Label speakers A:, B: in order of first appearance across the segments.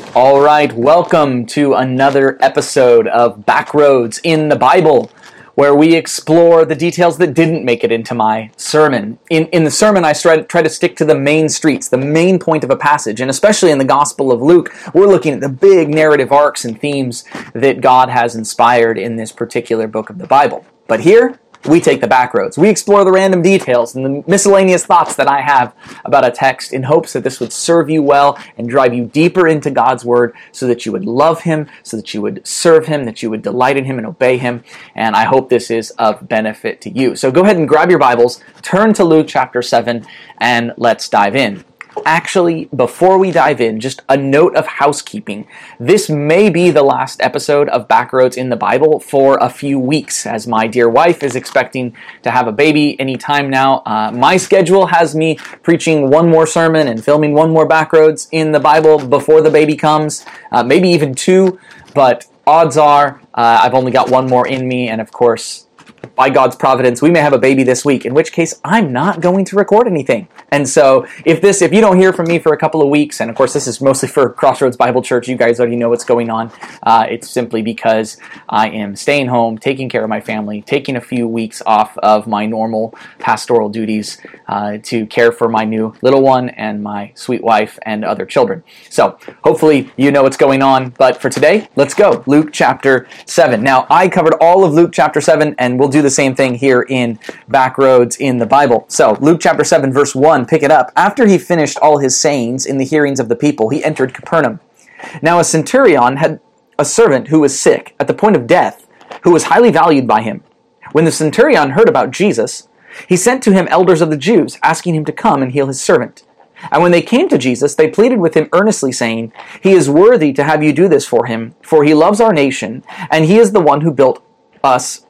A: All right, welcome to another episode of Backroads in the Bible, where we explore the details that didn't make it into my sermon. In the sermon, I try to stick to the main streets, the main point of a passage, and especially in the Gospel of Luke, we're looking at the big narrative arcs and themes that God has inspired in this particular book of the Bible. But here, we take the back roads. We explore the random details and the miscellaneous thoughts that I have about a text in hopes that this would serve you well and drive you deeper into God's Word so that you would love Him, so that you would serve Him, that you would delight in Him and obey Him. And I hope this is of benefit to you. So go ahead and grab your Bibles, turn to Luke chapter 7, and let's dive in. Actually, before we dive in, just a note of housekeeping. This may be the last episode of Backroads in the Bible for a few weeks, as my dear wife is expecting to have a baby anytime now. My schedule has me preaching one more sermon and filming one more Backroads in the Bible before the baby comes, maybe even two, but odds are I've only got one more in me, and of course, by God's providence, we may have a baby this week, in which case I'm not going to record anything. And so if you don't hear from me for a couple of weeks, and of course this is mostly for Crossroads Bible Church, you guys already know what's going on, it's simply because I am staying home, taking care of my family, taking a few weeks off of my normal pastoral duties to care for my new little one and my sweet wife and other children. So hopefully you know what's going on, but for today, let's go. Luke chapter 7. Now, I covered all of Luke chapter 7, and we'll do the same thing here in Backroads in the Bible. So, Luke chapter 7, verse 1, pick it up. After he finished all his sayings in the hearings of the people, he entered Capernaum. Now a centurion had a servant who was sick, at the point of death, who was highly valued by him. When the centurion heard about Jesus, he sent to him elders of the Jews, asking him to come and heal his servant. And when they came to Jesus, they pleaded with him earnestly, saying, "He is worthy to have you do this for him, for he loves our nation, and he is the one who built us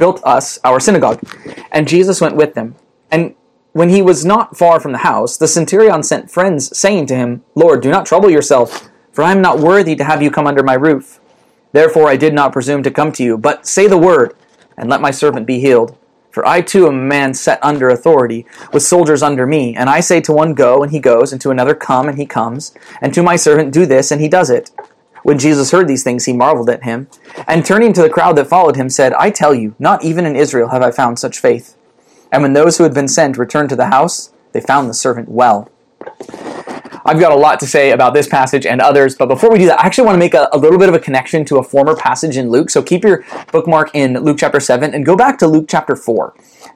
A: our synagogue." And Jesus went with them. And when he was not far from the house, the centurion sent friends, saying to him, "Lord, do not trouble yourself, for I am not worthy to have you come under my roof. Therefore I did not presume to come to you, but say the word, and let my servant be healed. For I too am a man set under authority, with soldiers under me, and I say to one, go, and he goes, and to another, come, and he comes, and to my servant, do this, and he does it." When Jesus heard these things, he marveled at him, and turning to the crowd that followed him, said, "I tell you, not even in Israel have I found such faith." And when those who had been sent returned to the house, they found the servant well. I've got a lot to say about this passage and others, but before we do that, I actually want to make a little bit of a connection to a former passage in Luke. So keep your bookmark in Luke chapter 7 and go back to Luke chapter 4.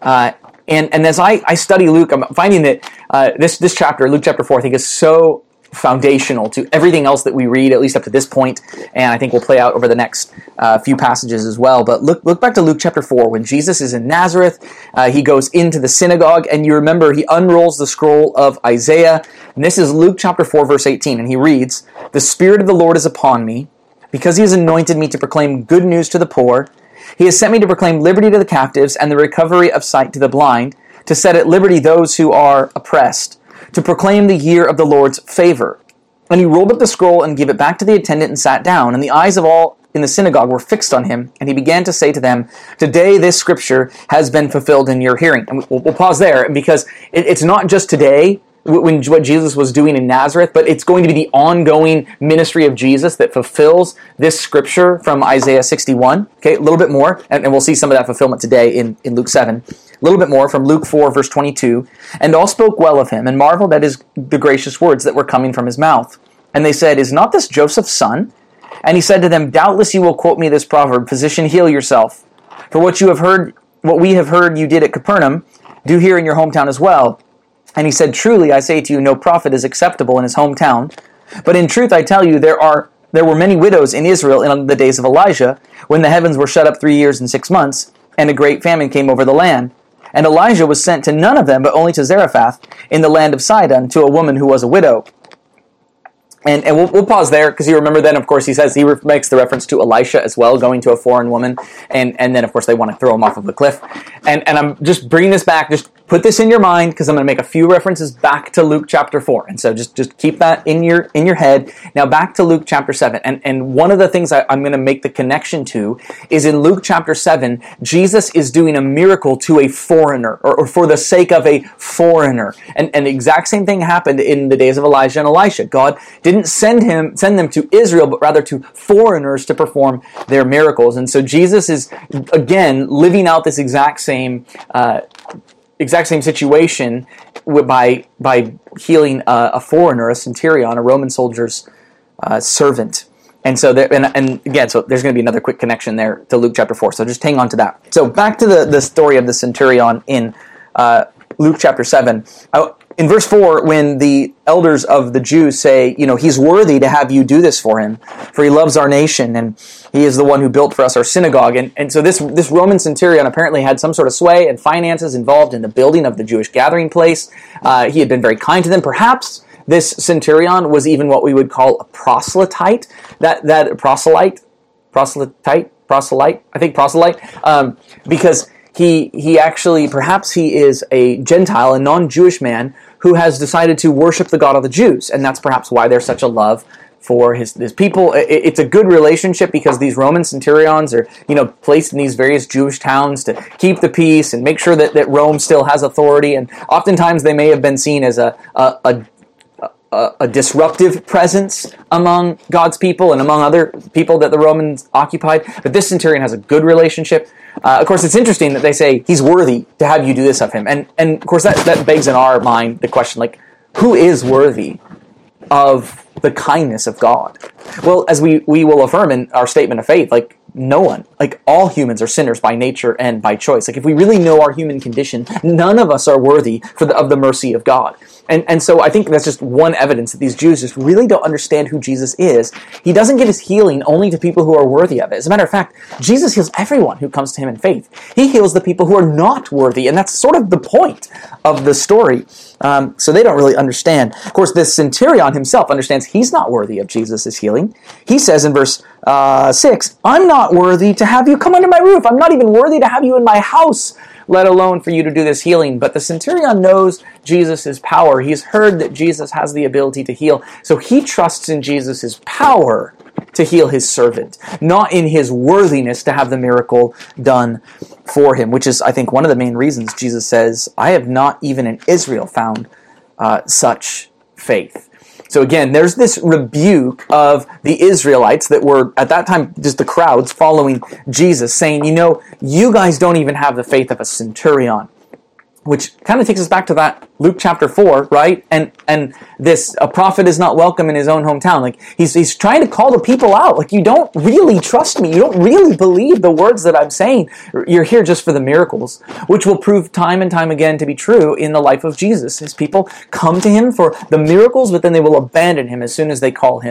A: And as I study Luke, I'm finding that this chapter, Luke chapter 4, I think is so foundational to everything else that we read, at least up to this point, and I think will play out over the next few passages as well. But look back to Luke chapter 4, when Jesus is in Nazareth, he goes into the synagogue, and you remember he unrolls the scroll of Isaiah, and this is Luke chapter 4, verse 18, and he reads, "The Spirit of the Lord is upon me, because he has anointed me to proclaim good news to the poor. He has sent me to proclaim liberty to the captives, and the recovery of sight to the blind, to set at liberty those who are oppressed, to proclaim the year of the Lord's favor." And he rolled up the scroll and gave it back to the attendant and sat down. And the eyes of all in the synagogue were fixed on him. And he began to say to them, "Today this scripture has been fulfilled in your hearing." And we'll pause there, because it's not just today what Jesus was doing in Nazareth, but it's going to be the ongoing ministry of Jesus that fulfills this scripture from Isaiah 61. Okay, a little bit more, and we'll see some of that fulfillment today in Luke 7. A little bit more from Luke 4, verse 22. "And all spoke well of him, and marveled at the gracious words that were coming from his mouth. And they said, 'Is not this Joseph's son?' And he said to them, 'Doubtless you will quote me this proverb, Physician, heal yourself. For what we have heard you did at Capernaum, do here in your hometown as well.' And he said, 'Truly I say to you, no prophet is acceptable in his hometown. But in truth I tell you, there were many widows in Israel in the days of Elijah, when the heavens were shut up 3 years and 6 months, and a great famine came over the land. And Elijah was sent to none of them, but only to Zarephath in the land of Sidon, to a woman who was a widow.'" And we'll pause there, because you remember then, of course, he makes the reference to Elisha as well, going to a foreign woman, and then, of course, they want to throw him off of the cliff. And I'm just bringing this back, just put this in your mind because I'm going to make a few references back to Luke chapter 4. And so just keep that in your head. Now back to Luke chapter 7. And one of the things I'm going to make the connection to is in Luke chapter 7, Jesus is doing a miracle to a foreigner, or for the sake of a foreigner. And the exact same thing happened in the days of Elijah and Elisha. God didn't send them to Israel, but rather to foreigners to perform their miracles. And so Jesus is, again, living out this exact same situation by healing a foreigner, a centurion, a Roman soldier's servant. And so, again, so there's going to be another quick connection there to Luke chapter 4. So just hang on to that. So back to the story of the centurion in Luke chapter 7. In verse 4, when the elders of the Jews say, he's worthy to have you do this for him, for he loves our nation, and he is the one who built for us our synagogue. And so this Roman centurion apparently had some sort of sway and finances involved in the building of the Jewish gathering place. He had been very kind to them. Perhaps this centurion was even what we would call a proselyte. Because he actually, perhaps he is a Gentile, a non-Jewish man who has decided to worship the God of the Jews, and that's perhaps why there's such a love for his people. It's a good relationship because these Roman centurions are, placed in these various Jewish towns to keep the peace and make sure that Rome still has authority, and oftentimes they may have been seen as a disruptive presence among God's people and among other people that the Romans occupied. But this centurion has a good relationship. Of course, it's interesting that they say he's worthy to have you do this of him. And of course, that begs in our mind the question, who is worthy of the kindness of God? Well, as we will affirm in our statement of faith, no one. All humans are sinners by nature and by choice. If we really know our human condition, none of us are worthy of the mercy of God. And so I think that's just one evidence that these Jews just really don't understand who Jesus is. He doesn't give his healing only to people who are worthy of it. As a matter of fact, Jesus heals everyone who comes to him in faith. He heals the people who are not worthy, and that's sort of the point of the story. So they don't really understand. Of course, this centurion himself understands he's not worthy of Jesus' healing. He says in verse 6, I'm not worthy to have you come under my roof. I'm not even worthy to have you in my house, let alone for you to do this healing. But the centurion knows Jesus' power. He's heard that Jesus has the ability to heal. So he trusts in Jesus' power to heal his servant, not in his worthiness to have the miracle done for him, which is, I think, one of the main reasons Jesus says, I have not even in Israel found such faith. So again, there's this rebuke of the Israelites that were, at that time, just the crowds following Jesus, saying, you guys don't even have the faith of a centurion. Which kind of takes us back to that Luke chapter 4, right? And this, a prophet is not welcome in his own hometown. He's trying to call the people out. You don't really trust me. You don't really believe the words that I'm saying. You're here just for the miracles, which will prove time and time again to be true in the life of Jesus. His people come to him for the miracles, but then they will abandon him as soon as he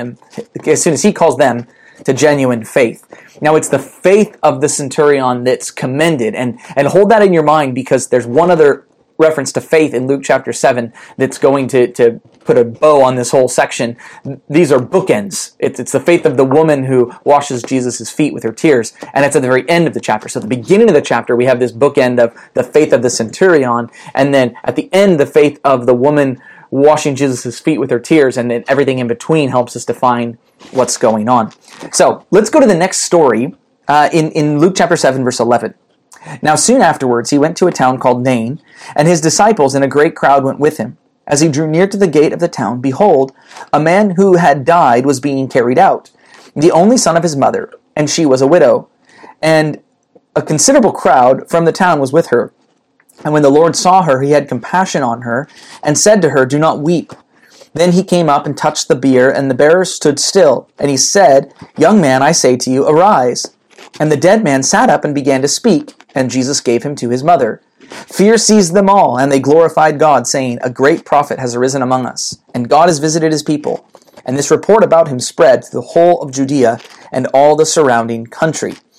A: calls them to genuine faith. Now, it's the faith of the centurion that's commended, and hold that in your mind, because there's one other reference to faith in Luke chapter 7 that's going to put a bow on this whole section. These are bookends. It's the faith of the woman who washes Jesus' feet with her tears, and it's at the very end of the chapter. So at the beginning of the chapter, we have this bookend of the faith of the centurion, and then at the end, the faith of the woman washing Jesus' feet with her tears, and then everything in between helps us define what's going on. So let's go to the next story in Luke chapter 7, verse 11. Now soon afterwards he went to a town called Nain, and his disciples and a great crowd went with him. As he drew near to the gate of the town, behold, a man who had died was being carried out, the only son of his mother, and she was a widow. And a considerable crowd from the town was with her. And when the Lord saw her, he had compassion on her, and said to her, Do not weep. Then he came up and touched the bier, and the bearer stood still. And he said, Young man, I say to you, arise. And the dead man sat up and began to speak, and Jesus gave him to his mother. Fear seized them all, and they glorified God, saying, A great prophet has arisen among us, and God has visited his people. And this report about him spread through the whole of Judea and all the surrounding country.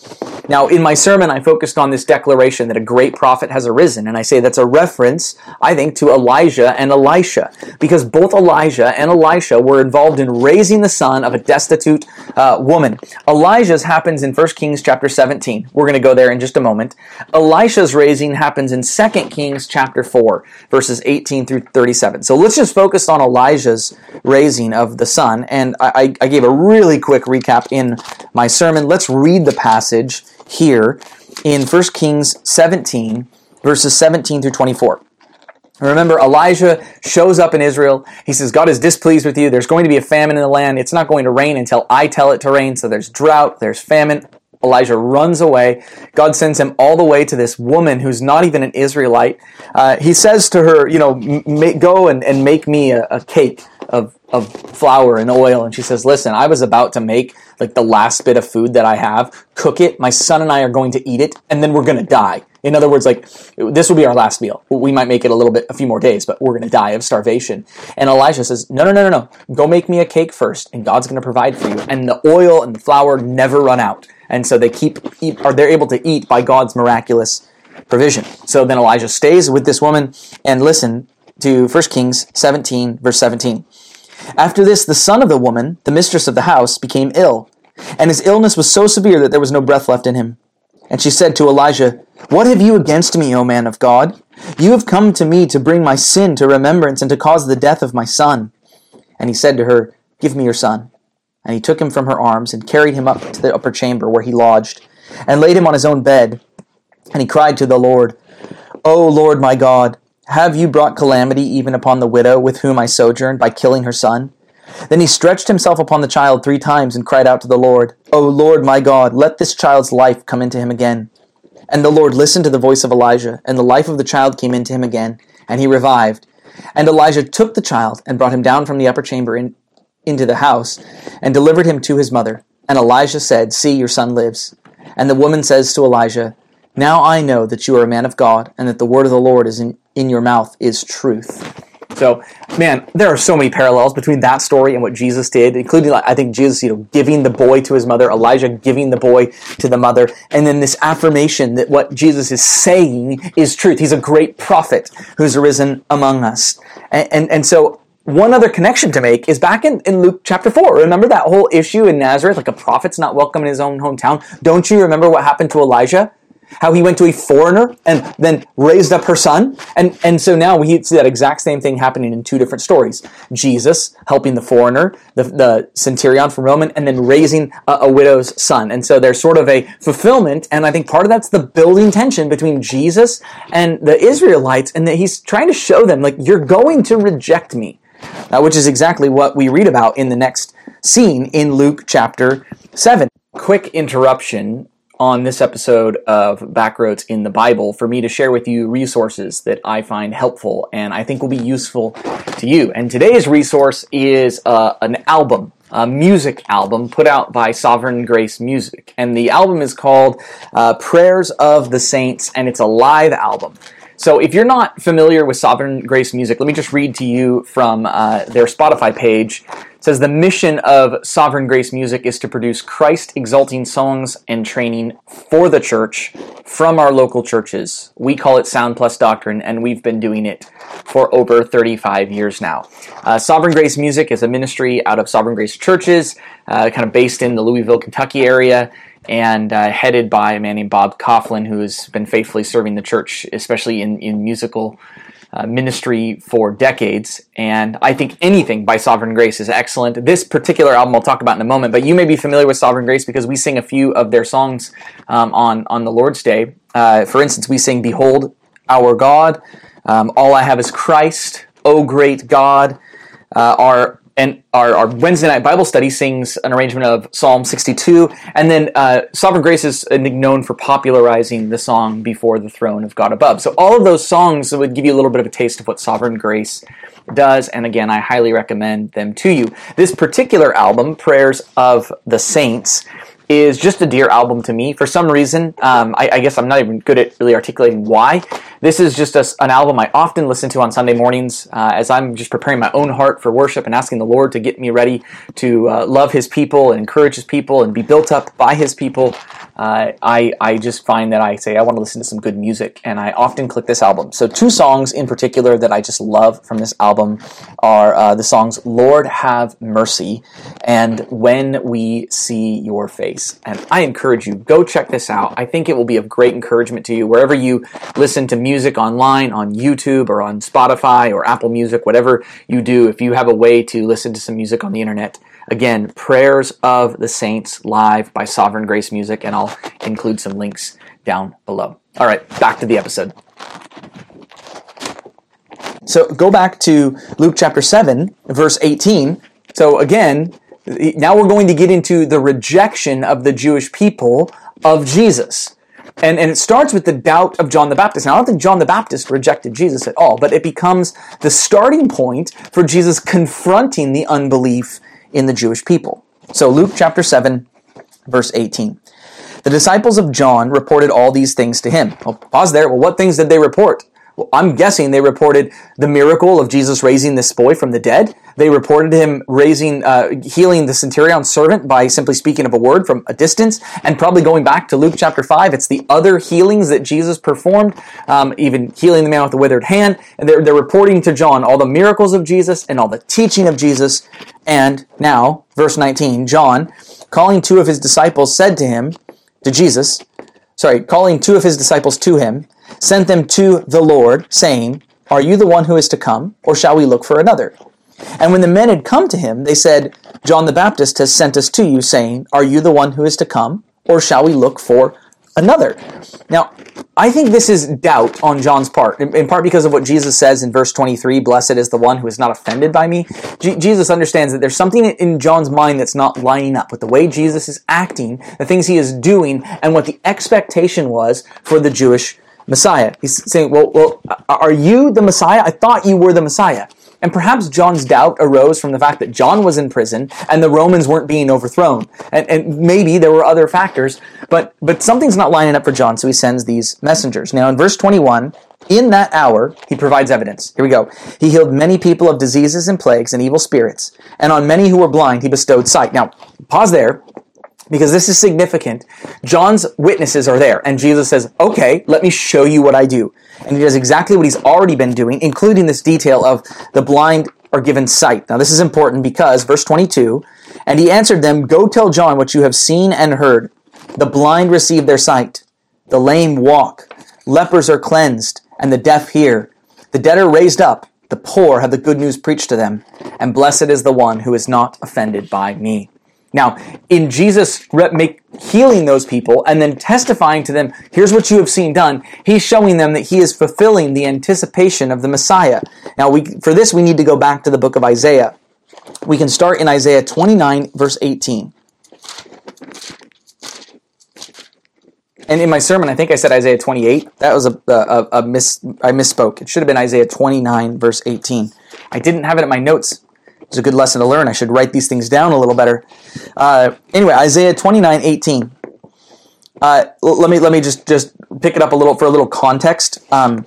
A: Now, in my sermon, I focused on this declaration that a great prophet has arisen, and I say that's a reference, I think, to Elijah and Elisha, because both Elijah and Elisha were involved in raising the son of a destitute woman. Elijah's happens in 1 Kings chapter 17. We're going to go there in just a moment. Elisha's raising happens in 2 Kings chapter 4, verses 18 through 37. So let's just focus on Elijah's raising of the son, and I gave a really quick recap in my sermon. Let's read the passage here in 1 Kings 17, verses 17 through 24. Remember, Elijah shows up in Israel. He says, God is displeased with you. There's going to be a famine in the land. It's not going to rain until I tell it to rain. So there's drought, there's famine. Elijah runs away. God sends him all the way to this woman who's not even an Israelite. He says to her, go and make me a cake of flour and oil. And she says, listen, I was about to make like the last bit of food that I have, cook it. My son and I are going to eat it, and then we're going to die. In other words, like, this will be our last meal. We might make it a few more days, but we're going to die of starvation. And Elijah says, no. Go make me a cake first, and God's going to provide for you. And the oil and the flour never run out. And so they're able to eat by God's miraculous provision. So then Elijah stays with this woman, and listen to 1 Kings 17, verse 17. After this, the son of the woman, the mistress of the house, became ill, and his illness was so severe that there was no breath left in him. And she said to Elijah, What have you against me, O man of God? You have come to me to bring my sin to remembrance and to cause the death of my son. And he said to her, Give me your son. And he took him from her arms and carried him up to the upper chamber where he lodged, and laid him on his own bed. And he cried to the Lord, O Lord my God, have you brought calamity even upon the widow with whom I sojourned by killing her son? Then he stretched himself upon the child 3 times and cried out to the Lord, O Lord my God, let this child's life come into him again. And the Lord listened to the voice of Elijah, and the life of the child came into him again, and he revived. And Elijah took the child and brought him down from the upper chamber into the house, and delivered him to his mother. And Elijah said, See, your son lives. And the woman says to Elijah, Now I know that you are a man of God, and that the word of the Lord is in your mouth is truth. So, man, there are so many parallels between that story and what Jesus did, including, I think, Jesus, giving the boy to his mother, Elijah giving the boy to the mother, and then this affirmation that what Jesus is saying is truth. He's a great prophet who's arisen among us. And so, one other connection to make is back in Luke chapter 4. Remember that whole issue in Nazareth, like a prophet's not welcome in his own hometown? Don't you remember what happened to Elijah? How he went to a foreigner and then raised up her son. And so now we see that exact same thing happening in 2 different stories. Jesus helping the foreigner, the centurion from Rome, and then raising a widow's son. And so there's sort of a fulfillment, and I think part of that's the building tension between Jesus and the Israelites, and that he's trying to show them, like, you're going to reject me. Which is exactly what we read about in the next scene in Luke chapter 7. Quick interruption on this episode of Backroads in the Bible for me to share with you resources that I find helpful and I think will be useful to you. And today's resource is an album, a music album put out by Sovereign Grace Music. And the album is called Prayers of the Saints, and it's a live album. So if you're not familiar with Sovereign Grace Music, let me just read to you from their Spotify page. It says, the mission of Sovereign Grace Music is to produce Christ-exalting songs and training for the church from our local churches. We call it Sound Plus Doctrine, and we've been doing it for over 35 years now. Sovereign Grace Music is a ministry out of Sovereign Grace Churches, kind of based in the Louisville, Kentucky area, and headed by a man named Bob Coughlin, who has been faithfully serving the church, especially in musical ministry for decades. And I think anything by Sovereign Grace is excellent. This particular album I'll talk about in a moment, but you may be familiar with Sovereign Grace because we sing a few of their songs on the Lord's Day. For instance, we sing Behold Our God, All I Have Is Christ, O Great God. Our Wednesday night Bible study sings an arrangement of Psalm 62, and then Sovereign Grace is known for popularizing the song Before the Throne of God Above. So all of those songs would give you a little bit of a taste of what Sovereign Grace does, and again, I highly recommend them to you. This particular album, Prayers of the Saints, is just a dear album to me. For some reason, I guess I'm not even good at really articulating why. This is just an album I often listen to on Sunday mornings as I'm just preparing my own heart for worship and asking the Lord to get me ready to love His people and encourage His people and be built up by His people I just find that I say I want to listen to some good music, and I often click this album. So two songs in particular that I just love from this album are the songs "Lord Have Mercy" and "When We See Your Face." And I encourage you, go check this out. I think it will be of great encouragement to you wherever you listen to music online, on YouTube or on Spotify or Apple Music, whatever you do. If you have a way to listen to some music on the internet, again, Prayers of the Saints live by Sovereign Grace Music, and I'll include some links down below. All right, back to the episode. So go back to Luke chapter 7, verse 18. So again, now we're going to get into the rejection of the Jewish people of Jesus. And it starts with the doubt of John the Baptist. Now, I don't think John the Baptist rejected Jesus at all, but it becomes the starting point for Jesus confronting the unbelief in the Jewish people. So Luke chapter 7, verse 18. The disciples of John reported all these things to him. Well, pause there. Well, what things did they report? Well, I'm guessing they reported the miracle of Jesus raising this boy from the dead. They reported him healing the centurion's servant by simply speaking of a word from a distance. And probably going back to Luke chapter 5, it's the other healings that Jesus performed, even healing the man with the withered hand. And they're reporting to John all the miracles of Jesus and all the teaching of Jesus. And now, verse 19, John, calling two of his disciples to him, sent them to the Lord, saying, "Are you the one who is to come, or shall we look for another?" And when the men had come to him, they said, "John the Baptist has sent us to you, saying, 'Are you the one who is to come, or shall we look for another?'" Now, I think this is doubt on John's part, in part because of what Jesus says in verse 23, "Blessed is the one who is not offended by me." Jesus understands that there's something in John's mind that's not lining up with the way Jesus is acting, the things he is doing, and what the expectation was for the Jewish Messiah. He's saying, well, are you the Messiah? I thought you were the Messiah. And perhaps John's doubt arose from the fact that John was in prison and the Romans weren't being overthrown. And maybe there were other factors, but something's not lining up for John, so he sends these messengers. Now in verse 21, in that hour, he provides evidence. Here we go. He healed many people of diseases and plagues and evil spirits, and on many who were blind he bestowed sight. Now, pause there, because this is significant. John's witnesses are there, and Jesus says, "Okay, let me show you what I do." And he does exactly what he's already been doing, including this detail of the blind are given sight. Now this is important because, verse 22, "And he answered them, 'Go tell John what you have seen and heard. The blind receive their sight, the lame walk, lepers are cleansed, and the deaf hear. The dead are raised up, the poor have the good news preached to them, and blessed is the one who is not offended by me.'" Now, in Jesus healing those people and then testifying to them, here's what you have seen done, he's showing them that he is fulfilling the anticipation of the Messiah. Now, for this, we need to go back to the book of Isaiah. We can start in Isaiah 29, verse 18. And in my sermon, I think I said Isaiah 28. That was I misspoke. It should have been Isaiah 29, verse 18. I didn't have it in my notes. It's a good lesson to learn. I should write these things down a little better. Anyway, Isaiah 29:18. Let me just pick it up for a little context.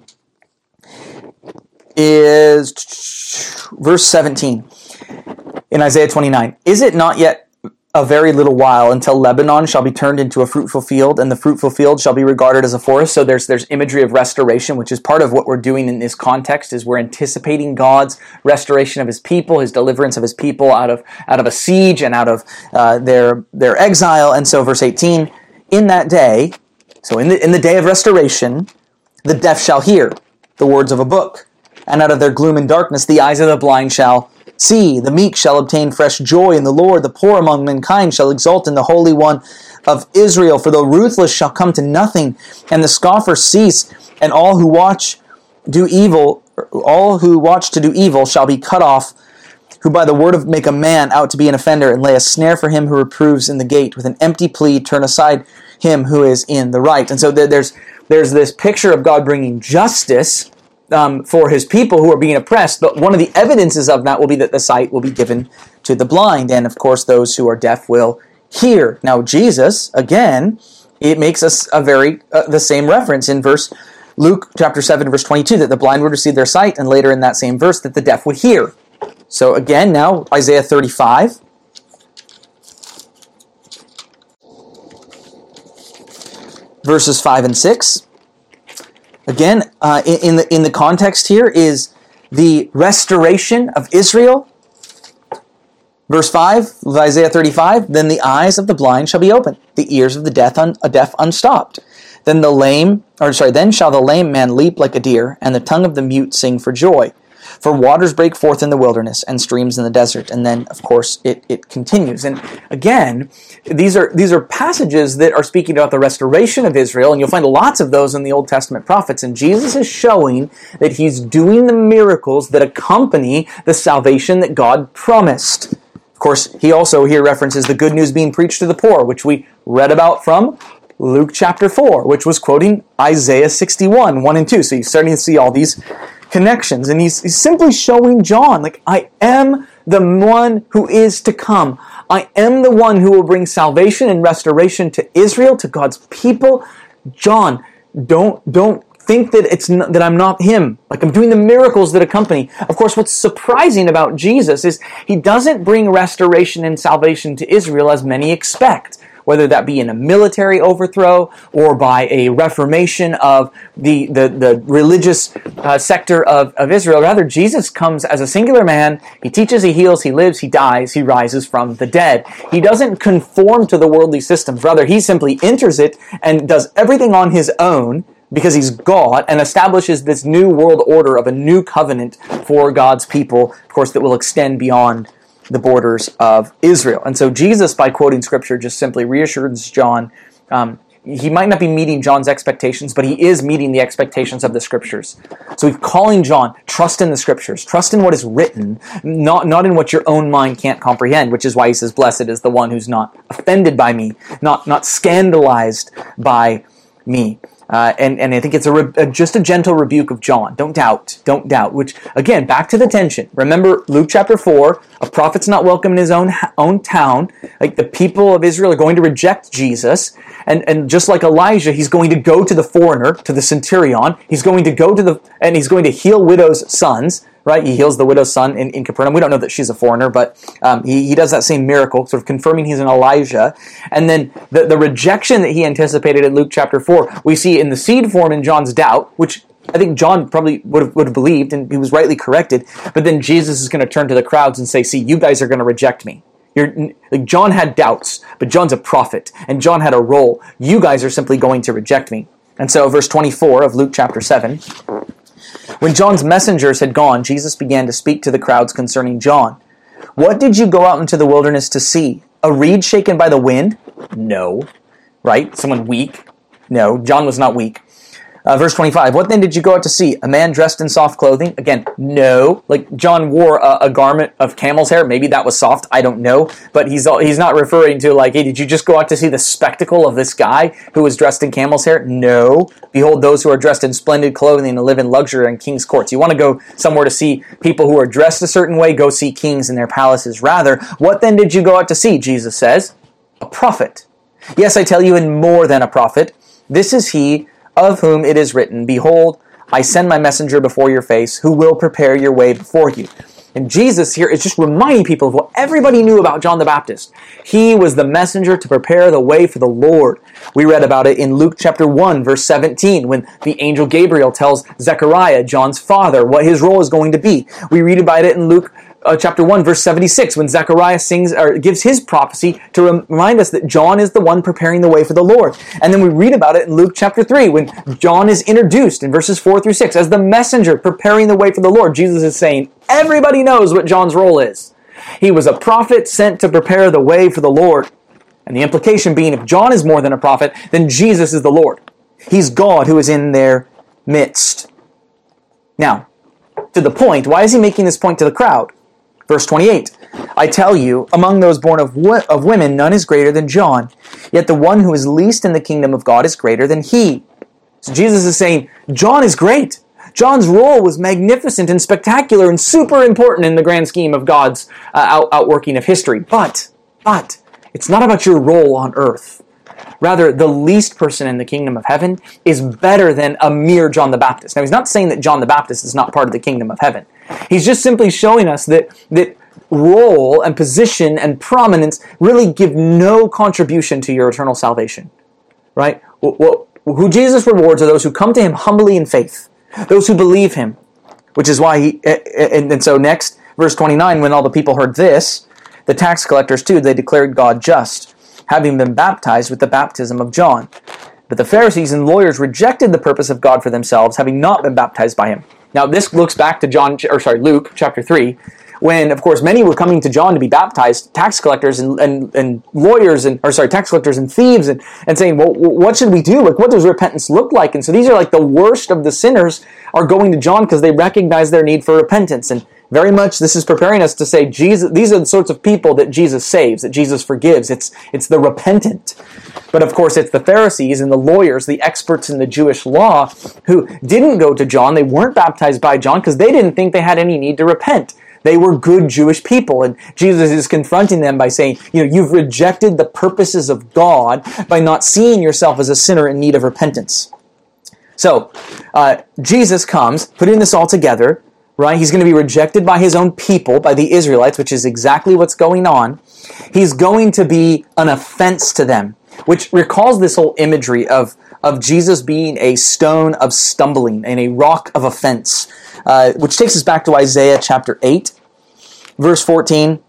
A: Is verse 17 in Isaiah 29. "Is it not yet a very little while until Lebanon shall be turned into a fruitful field, and the fruitful field shall be regarded as a forest?" So there's imagery of restoration, which is part of what we're doing in this context, is we're anticipating God's restoration of his people, his deliverance of his people out of a siege and out of their exile. And so verse 18, "In that day," so in the day of restoration, "the deaf shall hear the words of a book, and out of their gloom and darkness the eyes of the blind shall see. The meek shall obtain fresh joy in the Lord. The poor among mankind shall exult in the Holy One of Israel. For the ruthless shall come to nothing, and the scoffer cease, and all who watch to do evil shall be cut off, who by the word of make a man out to be an offender, and lay a snare for him who reproves in the gate. With an empty plea turn aside him who is in the right." And so there's this picture of God bringing justice for his people who are being oppressed, but one of the evidences of that will be that the sight will be given to the blind, and of course those who are deaf will hear. Now Jesus, again, it makes us the same reference in Luke chapter 7, verse 22, that the blind would receive their sight, and later in that same verse that the deaf would hear. So again, now Isaiah 35. verses 5 and 6. Again, in the context here is the restoration of Israel. Verse 5 of Isaiah 35, then the eyes of the blind shall be opened, the ears of the deaf unstopped. Then shall the lame man leap like a deer, and the tongue of the mute sing for joy. For waters break forth in the wilderness, and streams in the desert. And then, of course, it continues. And again, these are passages that are speaking about the restoration of Israel, and you'll find lots of those in the Old Testament prophets. And Jesus is showing that he's doing the miracles that accompany the salvation that God promised. Of course, he also here references the good news being preached to the poor, which we read about from Luke chapter 4, which was quoting Isaiah 61, 1 and 2. So you're starting to see all these connections. And he's simply showing John, like, I am the one who is to come. I am the one who will bring salvation and restoration to Israel, to God's people. John, don't think that I'm not him. Like, I'm doing the miracles that accompany. Of course, what's surprising about Jesus is he doesn't bring restoration and salvation to Israel as many expect, whether that be in a military overthrow or by a reformation of the religious sector of Israel. Rather, Jesus comes as a singular man. He teaches, he heals, he lives, he dies, he rises from the dead. He doesn't conform to the worldly systems. Rather, he simply enters it and does everything on his own, because he's God, and establishes this new world order of a new covenant for God's people, of course, that will extend beyond the borders of Israel. And so Jesus, by quoting Scripture, just simply reassures John. He might not be meeting John's expectations, but he is meeting the expectations of the Scriptures. So he's calling John, trust in the Scriptures, trust in what is written, not in what your own mind can't comprehend, which is why he says, blessed is the one who's not offended by me, not scandalized by me. And I think it's just a gentle rebuke of John. Don't doubt, which, again, back to the tension. Remember Luke chapter 4, a prophet's not welcome in his own town. Like, the people of Israel are going to reject Jesus. And just like Elijah, he's going to go to the foreigner, to the centurion. He's going to go and he's going to heal widows' sons. Right? He heals the widow's son in Capernaum. We don't know that she's a foreigner, but he does that same miracle, sort of confirming he's an Elijah. And then the rejection that he anticipated in Luke chapter 4, we see in the seed form in John's doubt, which I think John probably would have believed, and he was rightly corrected. But then Jesus is going to turn to the crowds and say, see, you guys are going to reject me. John had doubts, but John's a prophet, and John had a role. You guys are simply going to reject me. And so verse 24 of Luke chapter 7, when John's messengers had gone, Jesus began to speak to the crowds concerning John. What did you go out into the wilderness to see? A reed shaken by the wind? No. Right? Someone weak? No, John was not weak. Verse 25, what then did you go out to see? A man dressed in soft clothing? Again, no. Like, John wore a garment of camel's hair. Maybe that was soft. I don't know. But he's not referring to, like, hey, did you just go out to see the spectacle of this guy who was dressed in camel's hair? No. Behold, those who are dressed in splendid clothing and live in luxury in king's courts. You want to go somewhere to see people who are dressed a certain way? Go see kings in their palaces. Rather, what then did you go out to see? Jesus says, a prophet. Yes, I tell you, and more than a prophet. This is he of whom it is written, behold, I send my messenger before your face, who will prepare your way before you. And Jesus here is just reminding people of what everybody knew about John the Baptist. He was the messenger to prepare the way for the Lord. We read about it in Luke chapter 1, verse 17, when the angel Gabriel tells Zechariah, John's father, what his role is going to be. We read about it in Luke chapter 1, verse 76, when Zechariah gives his prophecy to remind us that John is the one preparing the way for the Lord. And then we read about it in Luke chapter 3, when John is introduced in verses 4 through 6 as the messenger preparing the way for the Lord. Jesus is saying, everybody knows what John's role is. He was a prophet sent to prepare the way for the Lord. And the implication being, if John is more than a prophet, then Jesus is the Lord. He's God who is in their midst. Now, to the point, why is he making this point to the crowd? Verse 28, I tell you, among those born of women, none is greater than John. Yet the one who is least in the kingdom of God is greater than he. So Jesus is saying, John is great. John's role was magnificent and spectacular and super important in the grand scheme of God's outworking of history. But, it's not about your role on earth. Rather, the least person in the kingdom of heaven is better than a mere John the Baptist. Now, he's not saying that John the Baptist is not part of the kingdom of heaven. He's just simply showing us that role and position and prominence really give no contribution to your eternal salvation. Right? What who Jesus rewards are those who come to him humbly in faith, those who believe him, which is why and so next, verse 29, when all the people heard this, the tax collectors too, they declared God just, having been baptized with the baptism of John. But the Pharisees and lawyers rejected the purpose of God for themselves, having not been baptized by him. Now this looks back to Luke chapter 3, when, of course, many were coming to John to be baptized, tax collectors and lawyers, tax collectors and thieves, and saying, well, what should we do? Like, what does repentance look like? And so these are like the worst of the sinners are going to John because they recognize their need for repentance. And very much this is preparing us to say, Jesus, these are the sorts of people that Jesus saves, that Jesus forgives. It's the repentant. But of course, it's the Pharisees and the lawyers, the experts in the Jewish law, who didn't go to John. They weren't baptized by John because they didn't think they had any need to repent. They were good Jewish people, and Jesus is confronting them by saying, you've rejected the purposes of God by not seeing yourself as a sinner in need of repentance. So, Jesus comes, putting this all together, right? He's going to be rejected by his own people, by the Israelites, which is exactly what's going on. He's going to be an offense to them, which recalls this whole imagery of Jesus being a stone of stumbling and a rock of offense, which takes us back to Isaiah chapter 8, verse 14,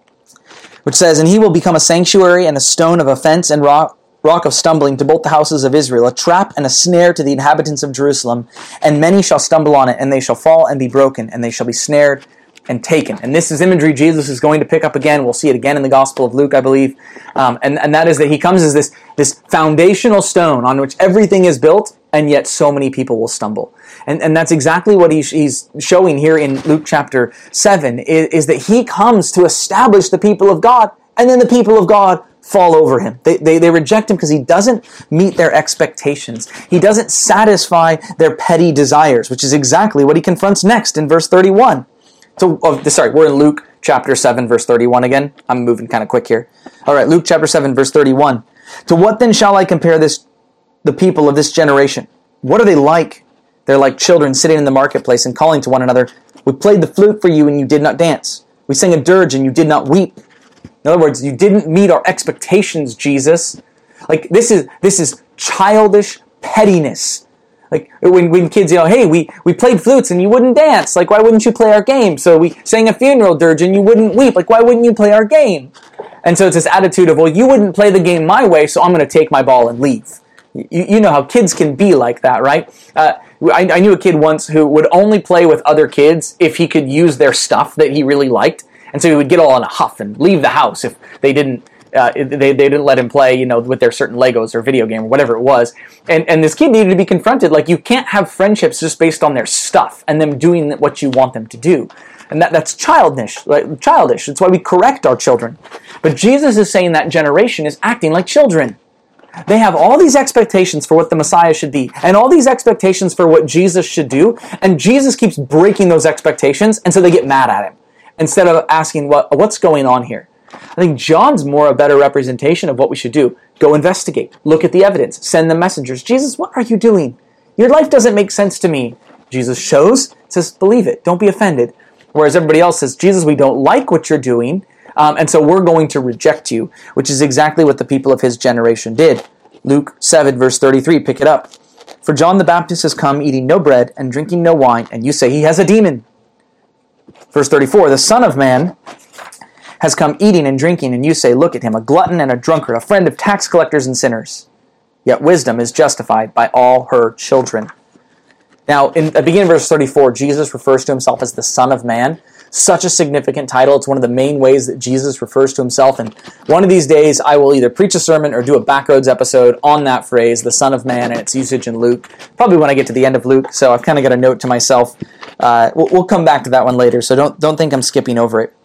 A: which says, "And he will become a sanctuary and a stone of offense and rock of stumbling to both the houses of Israel, a trap and a snare to the inhabitants of Jerusalem, and many shall stumble on it, and they shall fall and be broken, and they shall be snared and taken." And this is imagery Jesus is going to pick up again. We'll see it again in the Gospel of Luke, I believe. And that is that he comes as this foundational stone on which everything is built, and yet so many people will stumble. And that's exactly what he's showing here in Luke chapter 7, is that he comes to establish the people of God, and then the people of God fall over him. They reject him because he doesn't meet their expectations. He doesn't satisfy their petty desires, which is exactly what he confronts next in verse 31. We're in Luke chapter 7, verse 31 again. I'm moving kind of quick here. All right, Luke chapter 7, verse 31. "To what then shall I compare the people of this generation? What are they like? They're like children sitting in the marketplace and calling to one another, 'We played the flute for you and you did not dance. We sang a dirge and you did not weep.'" In other words, you didn't meet our expectations, Jesus. Like, this is childish pettiness. Like, when kids yell, "Hey, we played flutes and you wouldn't dance. Like, why wouldn't you play our game? So we sang a funeral dirge and you wouldn't weep. Like, why wouldn't you play our game?" And so it's this attitude of, well, you wouldn't play the game my way, so I'm going to take my ball and leave. You know how kids can be like that, right? I knew a kid once who would only play with other kids if he could use their stuff that he really liked. And so he would get all in a huff and leave the house if they didn't let him play, with their certain Legos or video game or whatever it was. And this kid needed to be confronted. Like, you can't have friendships just based on their stuff and them doing what you want them to do. And that's childish. It's why we correct our children. But Jesus is saying that generation is acting like children. They have all these expectations for what the Messiah should be, and all these expectations for what Jesus should do, and Jesus keeps breaking those expectations, and so they get mad at him, instead of asking, what's going on here? I think John's more a better representation of what we should do. Go investigate. Look at the evidence. Send the messengers. "Jesus, what are you doing? Your life doesn't make sense to me." Jesus shows, says, "Believe it. Don't be offended." Whereas everybody else says, "Jesus, we don't like what you're doing, and so we're going to reject you," which is exactly what the people of his generation did. Luke 7, verse 33, pick it up. "For John the Baptist has come eating no bread and drinking no wine, and you say he has a demon." Verse 34, "The Son of Man has come eating and drinking, and you say, 'Look at him, a glutton and a drunkard, a friend of tax collectors and sinners.' Yet wisdom is justified by all her children." Now, in the beginning of verse 34, Jesus refers to himself as the Son of Man. Such a significant title. It's one of the main ways that Jesus refers to himself. And one of these days, I will either preach a sermon or do a Backroads episode on that phrase, the Son of Man, and its usage in Luke. Probably when I get to the end of Luke. So I've kind of got a note to myself. We'll come back to that one later. So don't think I'm skipping over it.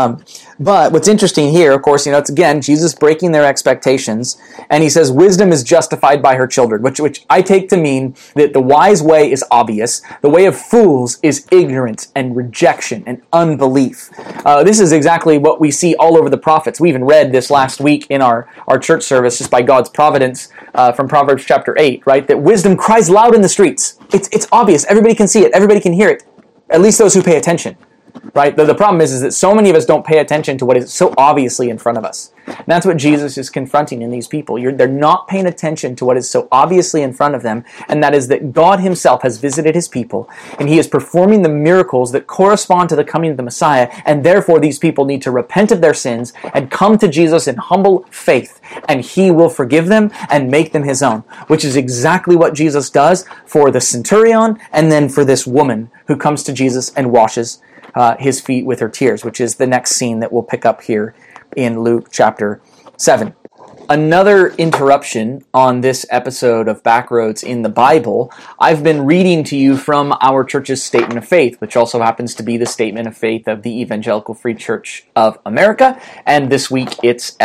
A: But what's interesting here, of course, it's again Jesus breaking their expectations, and he says wisdom is justified by her children, which I take to mean that the wise way is obvious. The way of fools is ignorance and rejection and unbelief. This is exactly what we see all over the prophets. We even read this last week in our church service, just by God's providence, from Proverbs chapter 8, right? That wisdom cries loud in the streets. It's obvious. Everybody can see it. Everybody can hear it. At least those who pay attention. right? The problem is that so many of us don't pay attention to what is so obviously in front of us. And that's what Jesus is confronting in these people. They're not paying attention to what is so obviously in front of them, and that is that God himself has visited his people, and he is performing the miracles that correspond to the coming of the Messiah, and therefore these people need to repent of their sins and come to Jesus in humble faith, and he will forgive them and make them his own, which is exactly what Jesus does for the centurion and then for this woman who comes to Jesus and washes his feet with her tears, which is the next scene that we'll pick up here in Luke chapter 7. Another interruption on this episode of Backroads in the Bible, I've been reading to you from our church's Statement of Faith, which also happens to be the Statement of Faith of the Evangelical Free Church of America, and this week it's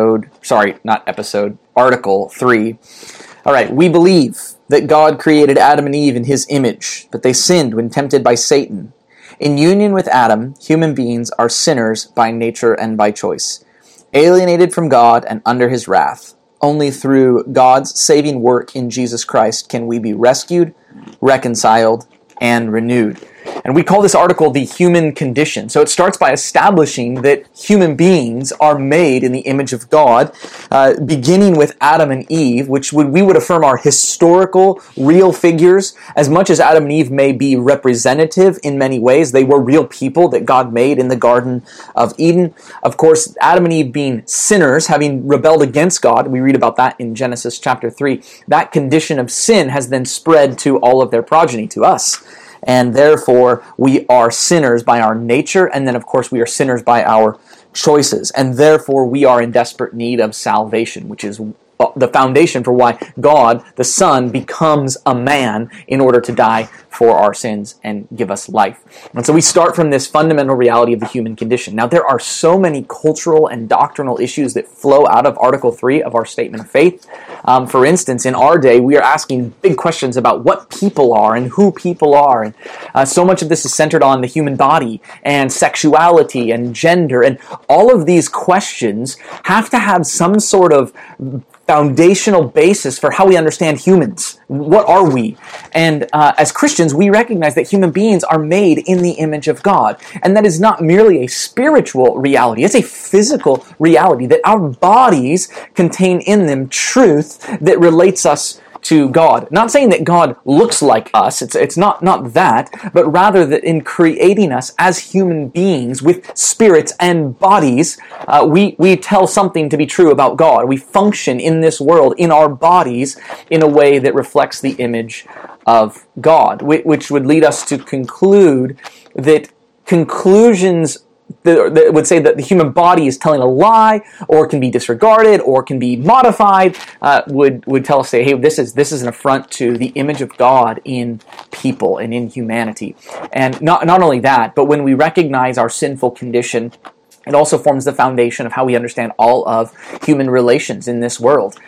A: Article 3. All right, we believe that God created Adam and Eve in his image, but they sinned when tempted by Satan. In union with Adam, human beings are sinners by nature and by choice, alienated from God and under his wrath. Only through God's saving work in Jesus Christ can we be rescued, reconciled, and renewed. And we call this article the human condition. So it starts by establishing that human beings are made in the image of God, beginning with Adam and Eve, which we would affirm are historical, real figures. As much as Adam and Eve may be representative in many ways, they were real people that God made in the Garden of Eden. Of course, Adam and Eve being sinners, having rebelled against God, we read about that in Genesis chapter 3. That condition of sin has then spread to all of their progeny, to us. And therefore, we are sinners by our nature, and then, of course, we are sinners by our choices. And therefore, we are in desperate need of salvation, which is the foundation for why God, the Son, becomes a man in order to die for our sins and give us life. And so we start from this fundamental reality of the human condition. Now, there are so many cultural and doctrinal issues that flow out of Article 3 of our Statement of Faith. For instance, in our day, we are asking big questions about what people are and who people are. And so much of this is centered on the human body and sexuality and gender. And all of these questions have to have some sort of foundational basis for how we understand humans. What are we? And as Christians, we recognize that human beings are made in the image of God. And that is not merely a spiritual reality. It's a physical reality, that our bodies contain in them truth that relates us to God. Not saying that God looks like us, it's not that, but rather that in creating us as human beings with spirits and bodies, we tell something to be true about God. We function in this world, in our bodies, in a way that reflects the image of God, which would lead us to conclude that conclusions that would say that the human body is telling a lie, or can be disregarded, or can be modified, would tell us, say, hey, this is an affront to the image of God in people and in humanity. And not only that, but when we recognize our sinful condition, it also forms the foundation of how we understand all of human relations in this world.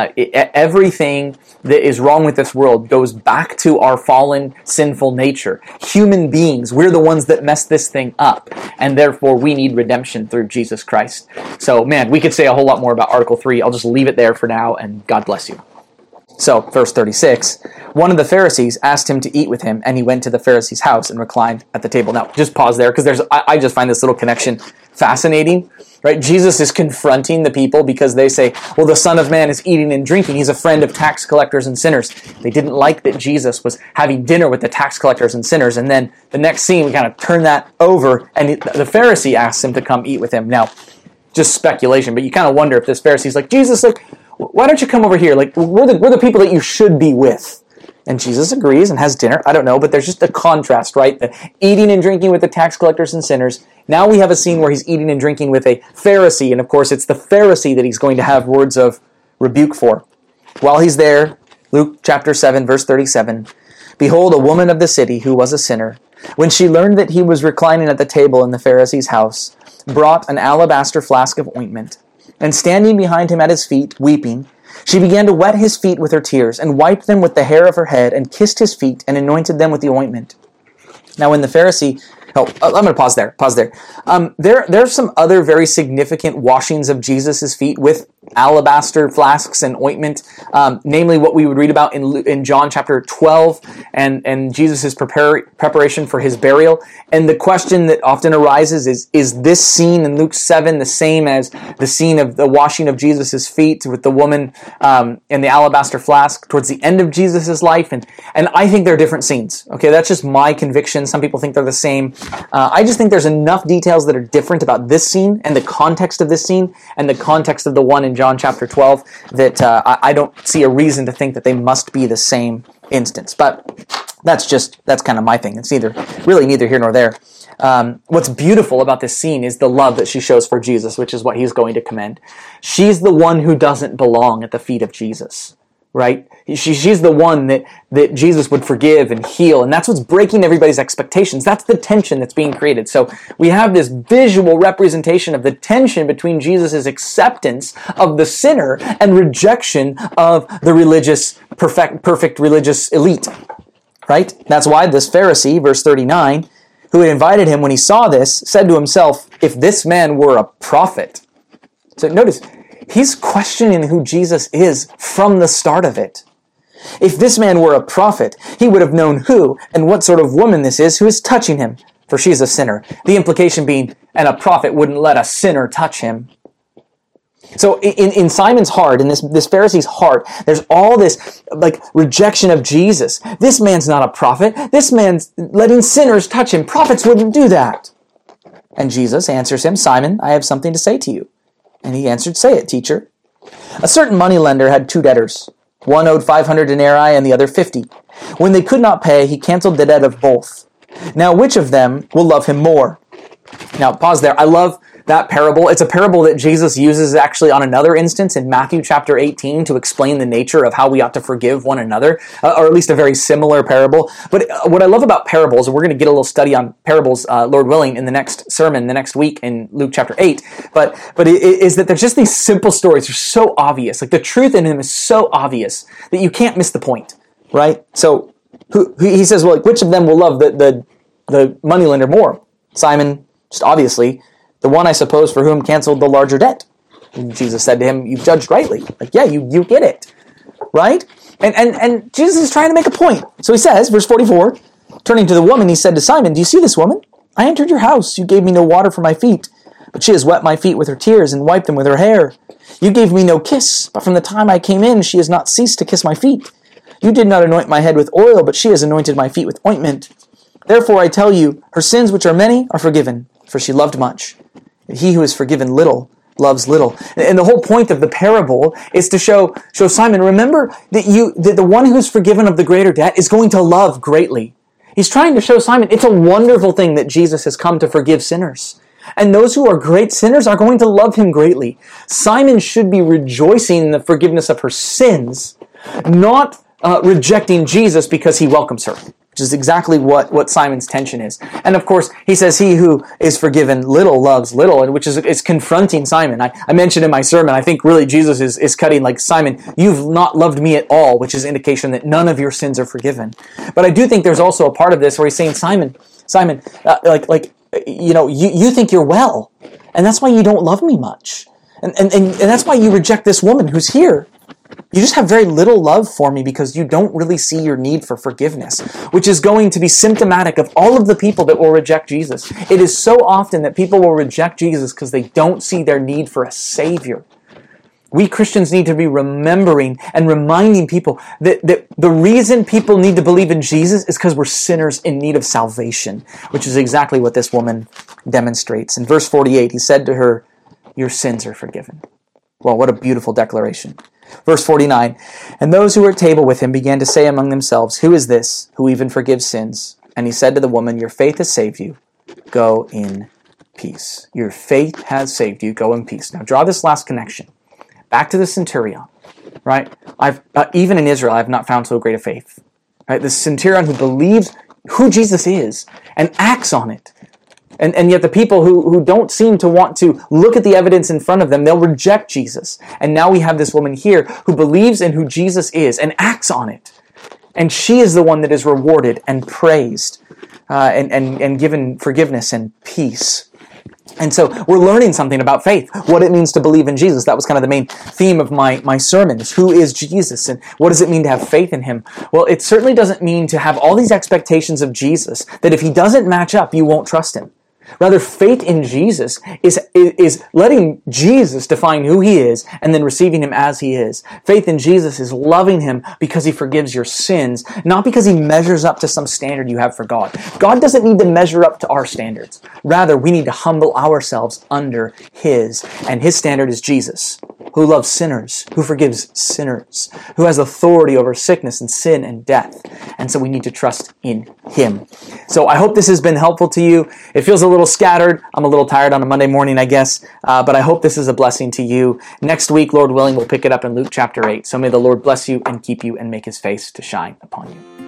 A: Everything that is wrong with this world goes back to our fallen, sinful nature. Human beings, we're the ones that mess this thing up, and therefore we need redemption through Jesus Christ. So, man, we could say a whole lot more about Article 3. I'll just leave it there for now, and God bless you. So, verse 36, one of the Pharisees asked him to eat with him, and he went to the Pharisee's house and reclined at the table. Now, just pause there, because I just find this little connection fascinating, right? Jesus is confronting the people because they say, well, the Son of Man is eating and drinking. He's a friend of tax collectors and sinners. They didn't like that Jesus was having dinner with the tax collectors and sinners. And then the next scene, we kind of turn that over, and the Pharisee asks him to come eat with him. Now, just speculation, but you kind of wonder if this Pharisee's like, Jesus, like, why don't you come over here? Like, we're the people that you should be with. And Jesus agrees and has dinner. I don't know, but there's just a contrast, right? The eating and drinking with the tax collectors and sinners. Now we have a scene where he's eating and drinking with a Pharisee, and of course it's the Pharisee that he's going to have words of rebuke for. While he's there, Luke chapter 7, verse 37, behold, a woman of the city who was a sinner, when she learned that he was reclining at the table in the Pharisee's house, brought an alabaster flask of ointment, and standing behind him at his feet, weeping, she began to wet his feet with her tears, and wiped them with the hair of her head, and kissed his feet, and anointed them with the ointment. Now when the Pharisee... I'm going to pause there. There's some other very significant washings of Jesus' feet with alabaster flasks and ointment, namely what we would read about in John chapter 12 and Jesus' preparation for his burial. And the question that often arises is this scene in Luke 7 the same as the scene of the washing of Jesus' feet with the woman and the alabaster flask towards the end of Jesus' life? And I think they're different scenes. Okay, that's just my conviction. Some people think they're the same. I just think there's enough details that are different about this scene and the context of this scene and the context of the one in John chapter 12 that I don't see a reason to think that they must be the same instance. But that's kind of my thing. It's neither here nor there. What's beautiful about this scene is the love that she shows for Jesus, which is what he's going to commend. She's the one who doesn't belong at the feet of Jesus. Right? She's the one that Jesus would forgive and heal, and that's what's breaking everybody's expectations. That's the tension that's being created. So we have this visual representation of the tension between Jesus' acceptance of the sinner and rejection of the perfect religious elite. Right? That's why this Pharisee, verse 39, who had invited him when he saw this, said to himself, if this man were a prophet. So notice, he's questioning who Jesus is from the start of it. If this man were a prophet, he would have known who and what sort of woman this is who is touching him, for she is a sinner. The implication being, and a prophet wouldn't let a sinner touch him. So in Simon's heart, in this Pharisee's heart, there's all this rejection of Jesus. This man's not a prophet. This man's letting sinners touch him. Prophets wouldn't do that. And Jesus answers him, Simon, I have something to say to you. And he answered, say it, teacher. A certain moneylender had 2 debtors. One owed 500 denarii and the other 50. When they could not pay, he canceled the debt of both. Now, which of them will love him more? Now, pause there. I love that parable. It's a parable that Jesus uses actually on another instance in Matthew chapter 18 to explain the nature of how we ought to forgive one another, or at least a very similar parable. But what I love about parables, and we're going to get a little study on parables, Lord willing, in the next sermon, the next week in Luke chapter 8, but it is that they're just these simple stories. They're so obvious. Like the truth in them is so obvious that you can't miss the point, right? So he says, well, which of them will love the moneylender more? Simon, just obviously, the one, I suppose, for whom canceled the larger debt. And Jesus said to him, you've judged rightly. You get it. Right? And Jesus is trying to make a point. So he says, verse 44, turning to the woman, he said to Simon, do you see this woman? I entered your house. You gave me no water for my feet, but she has wet my feet with her tears and wiped them with her hair. You gave me no kiss, but from the time I came in, she has not ceased to kiss my feet. You did not anoint my head with oil, but she has anointed my feet with ointment. Therefore I tell you, her sins, which are many, are forgiven, for she loved much. He who is forgiven little loves little. And the whole point of the parable is to show Simon, remember that the one who's forgiven of the greater debt is going to love greatly. He's trying to show Simon it's a wonderful thing that Jesus has come to forgive sinners. And those who are great sinners are going to love him greatly. Simon should be rejoicing in the forgiveness of her sins, not rejecting Jesus because he welcomes her. Which is exactly what Simon's tension is. And of course, he says, he who is forgiven little loves little, and which is confronting Simon. I mentioned in my sermon, I think really Jesus is cutting like, Simon, you've not loved me at all, which is indication that none of your sins are forgiven. But I do think there's also a part of this where he's saying, Simon, you think you're well, and that's why you don't love me much. And that's why you reject this woman who's here. You just have very little love for me because you don't really see your need for forgiveness, which is going to be symptomatic of all of the people that will reject Jesus. It is so often that people will reject Jesus because they don't see their need for a Savior. We Christians need to be remembering and reminding people that the reason people need to believe in Jesus is because we're sinners in need of salvation, which is exactly what this woman demonstrates. In verse 48, he said to her, your sins are forgiven. Well, what a beautiful declaration. Verse 49, and those who were at table with him began to say among themselves, who is this who even forgives sins? And he said to the woman, your faith has saved you. Go in peace. Your faith has saved you. Go in peace. Now draw this last connection. Back to the centurion, right? Even in Israel, I have not found so great a faith. Right? The centurion who believes who Jesus is and acts on it. And yet the people who don't seem to want to look at the evidence in front of them, they'll reject Jesus. And now we have this woman here who believes in who Jesus is and acts on it. And she is the one that is rewarded and praised and given forgiveness and peace. And so we're learning something about faith, what it means to believe in Jesus. That was kind of the main theme of my sermon, is who is Jesus and what does it mean to have faith in him? Well, it certainly doesn't mean to have all these expectations of Jesus that if he doesn't match up, you won't trust him. Rather, faith in Jesus is letting Jesus define who he is and then receiving him as he is. Faith in Jesus is loving him because he forgives your sins, not because he measures up to some standard you have for God. God doesn't need to measure up to our standards. Rather, we need to humble ourselves under his, and his standard is Jesus, who loves sinners, who forgives sinners, who has authority over sickness and sin and death. And so we need to trust in him. So I hope this has been helpful to you. It feels a little scattered. I'm a little tired on a Monday morning, I guess, but I hope this is a blessing to you. Next week, Lord willing, we'll pick it up in Luke chapter 8. So may the Lord bless you and keep you and make his face to shine upon you.